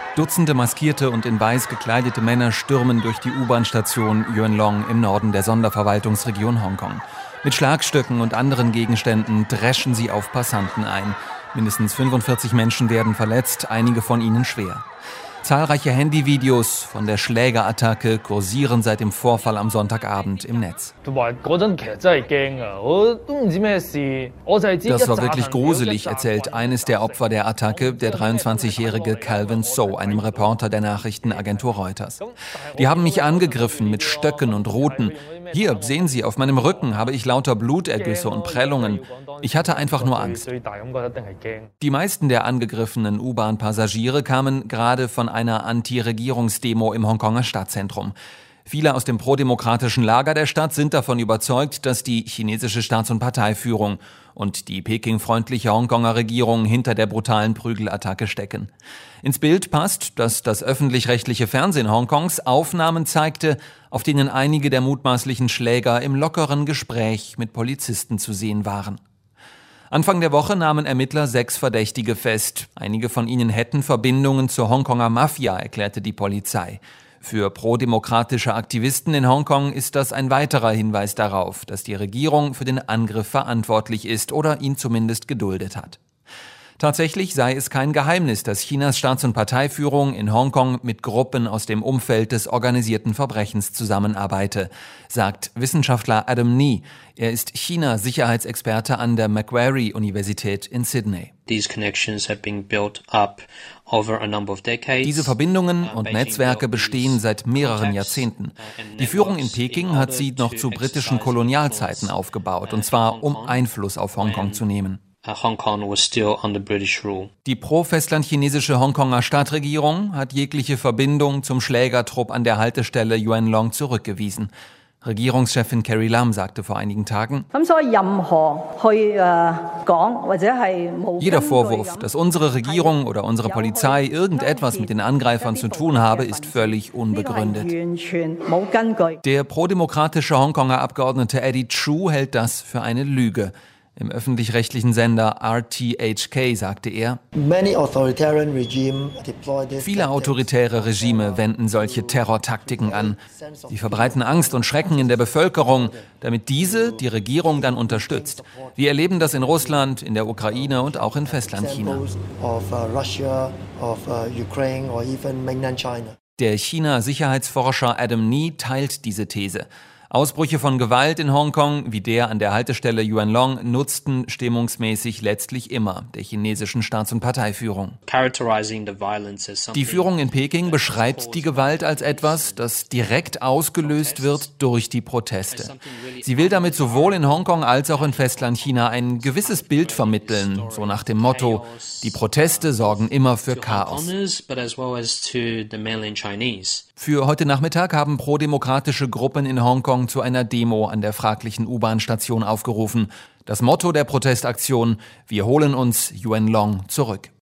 Dutzende maskierte und in weiß gekleidete Männer stürmen durch die U-Bahn-Station Yuen Long im Norden der Sonderverwaltungsregion Hongkong. Mit Schlagstöcken und anderen Gegenständen dreschen sie auf Passanten ein. Mindestens 45 Menschen werden verletzt, einige von ihnen schwer. Zahlreiche Handyvideos von der Schlägerattacke kursieren seit dem Vorfall am Sonntagabend im Netz. Das war wirklich gruselig, erzählt eines der Opfer der Attacke, der 23-jährige Calvin So, einem Reporter der Nachrichtenagentur Reuters. Die haben mich angegriffen mit Stöcken und Ruten. Hier, sehen Sie, auf meinem Rücken habe ich lauter Blutergüsse und Prellungen. Ich hatte einfach nur Angst. Die meisten der angegriffenen U-Bahn-Passagiere kamen gerade von einer Anti-Regierungsdemo im Hongkonger Stadtzentrum. Viele aus dem prodemokratischen Lager der Stadt sind davon überzeugt, dass die chinesische Staats- und Parteiführung und die Peking-freundliche Hongkonger Regierung hinter der brutalen Prügelattacke stecken. Ins Bild passt, dass das öffentlich-rechtliche Fernsehen Hongkongs Aufnahmen zeigte, auf denen einige der mutmaßlichen Schläger im lockeren Gespräch mit Polizisten zu sehen waren. Anfang der Woche nahmen Ermittler 6 Verdächtige fest. Einige von ihnen hätten Verbindungen zur Hongkonger Mafia, erklärte die Polizei. Für prodemokratische Aktivisten in Hongkong ist das ein weiterer Hinweis darauf, dass die Regierung für den Angriff verantwortlich ist oder ihn zumindest geduldet hat. Tatsächlich sei es kein Geheimnis, dass Chinas Staats- und Parteiführung in Hongkong mit Gruppen aus dem Umfeld des organisierten Verbrechens zusammenarbeite, sagt Wissenschaftler Adam Ni. Er ist China-Sicherheitsexperte an der Macquarie-Universität in Sydney. Diese Verbindungen und Netzwerke bestehen seit mehreren Jahrzehnten. Die Führung in Peking hat sie noch zu britischen Kolonialzeiten aufgebaut, und zwar um Einfluss auf Hongkong zu nehmen. Die pro-festlandchinesische Hongkonger Stadtregierung hat jegliche Verbindung zum Schlägertrupp an der Haltestelle Yuen Long zurückgewiesen. Regierungschefin Carrie Lam sagte vor einigen Tagen: Jeder Vorwurf, dass unsere Regierung oder unsere Polizei irgendetwas mit den Angreifern zu tun habe, ist völlig unbegründet. Der prodemokratische Hongkonger Abgeordnete Eddie Chu hält das für eine Lüge. Im öffentlich-rechtlichen Sender RTHK sagte er: Viele autoritäre Regime wenden solche Terrortaktiken an. Sie verbreiten Angst und Schrecken in der Bevölkerung, damit diese die Regierung dann unterstützt. Wir erleben das in Russland, in der Ukraine und auch in Festlandchina. Der China-Sicherheitsforscher Adam Ni teilt diese These. Ausbrüche von Gewalt in Hongkong, wie der an der Haltestelle Yuen Long, nutzten stimmungsmäßig letztlich immer der chinesischen Staats- und Parteiführung. Die Führung in Peking beschreibt die Gewalt als etwas, das direkt ausgelöst wird durch die Proteste. Sie will damit sowohl in Hongkong als auch in Festlandchina ein gewisses Bild vermitteln, so nach dem Motto: Die Proteste sorgen immer für Chaos. Für heute Nachmittag haben prodemokratische Gruppen in Hongkong zu einer Demo an der fraglichen U-Bahn-Station aufgerufen. Das Motto der Protestaktion: Wir holen uns Yuen Long zurück.